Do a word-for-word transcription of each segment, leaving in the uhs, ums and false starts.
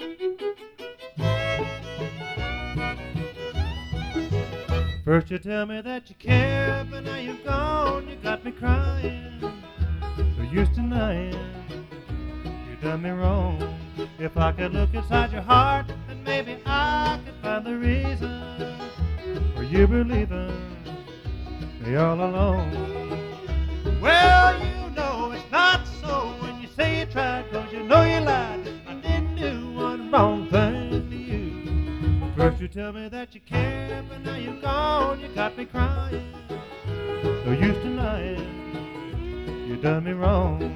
First you tell me that you care, but now you're gone. You got me crying, so used to denying. You done me wrong. If I could look inside your heart, then maybe I could find the reason for you believing me all alone. Well, you know it's not so when you say you tried, 'cause you know you lied. I didn't do one wrong thing to you. First you tell me that you care, but now you're gone. You got me crying, so used to lying. You done me wrong.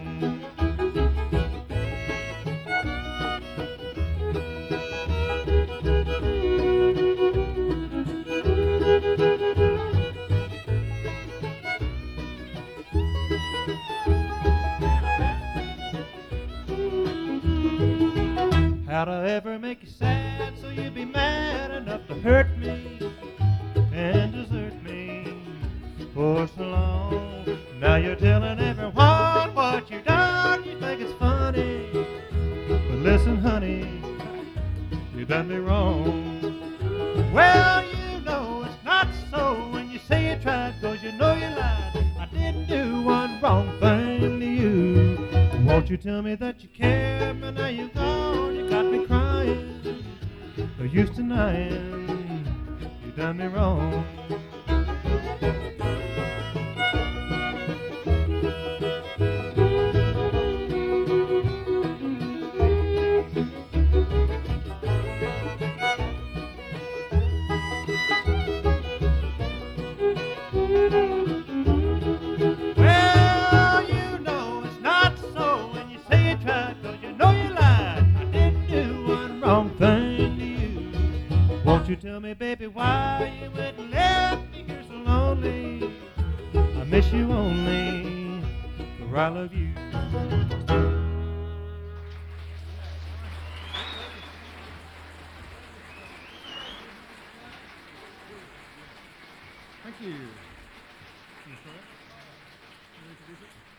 How'd I ever make you sad so you'd be mad enough to hurt me and desert me for so long? Now you're telling everyone what you done. You think it's funny, but listen, honey, you done me wrong. Well, you know it's not so when you say you tried, 'cause you know you lied. I didn't do one wrong thing to you. Won't you tell me that you care, but now you're gone. You got me crying, so used to denying. You done me wrong. Well, you know it's not so when you say you tried, 'cause you know you lied. I didn't do one wrong thing to you. Won't you tell me, baby, why you went and left me here so lonely? I miss you only, for I love you. Thank you. Can you try it? Can you introduce it?